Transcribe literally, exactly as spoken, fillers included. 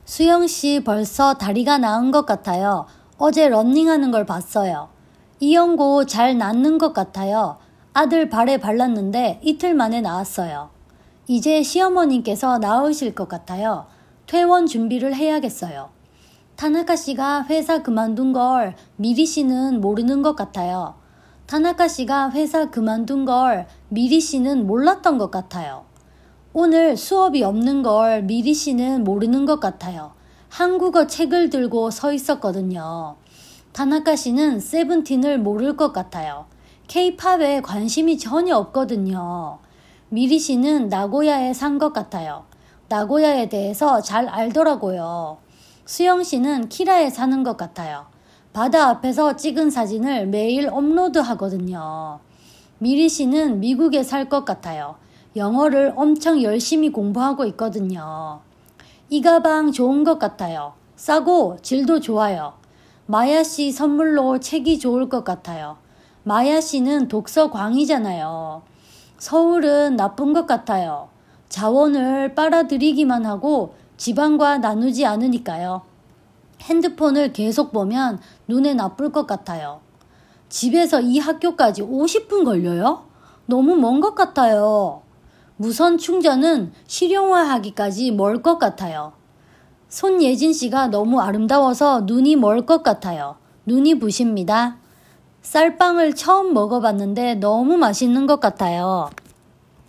수영씨 벌써 다리가 나은 것 같아요. 어제 러닝하는 걸 봤어요. 이연고 잘 낫는 것 같아요. 아들 발에 발랐는데 이틀 만에 나았어요. 이제 시어머님께서 나으실 것 같아요. 퇴원 준비를 해야겠어요. 타나카 씨가 회사 그만둔 걸 미리 씨는 모르는 것 같아요. 타나카 씨가 회사 그만둔 걸 미리 씨는 몰랐던 것 같아요. 오늘 수업이 없는 걸 미리 씨는 모르는 것 같아요. 한국어 책을 들고 서 있었거든요. 타나카 씨는 세븐틴을 모를 것 같아요. 케이팝에 관심이 전혀 없거든요. 미리 씨는 나고야에 산 것 같아요. 나고야에 대해서 잘 알더라고요. 수영 씨는 키라에 사는 것 같아요. 바다 앞에서 찍은 사진을 매일 업로드 하거든요. 미리 씨는 미국에 살 것 같아요. 영어를 엄청 열심히 공부하고 있거든요. 이 가방 좋은 것 같아요. 싸고 질도 좋아요. 마야 씨 선물로 책이 좋을 것 같아요. 마야 씨는 독서광이잖아요. 서울은 나쁜 것 같아요. 자원을 빨아들이기만 하고 지방과 나누지 않으니까요. 핸드폰을 계속 보면 눈에 나쁠 것 같아요. 집에서 이 학교까지 오십 분 걸려요? 너무 먼 것 같아요. 무선 충전은 실용화하기까지 멀 것 같아요. 손예진 씨가 너무 아름다워서 눈이 멀 것 같아요. 눈이 부십니다. 쌀빵을 처음 먹어봤는데 너무 맛있는 것 같아요.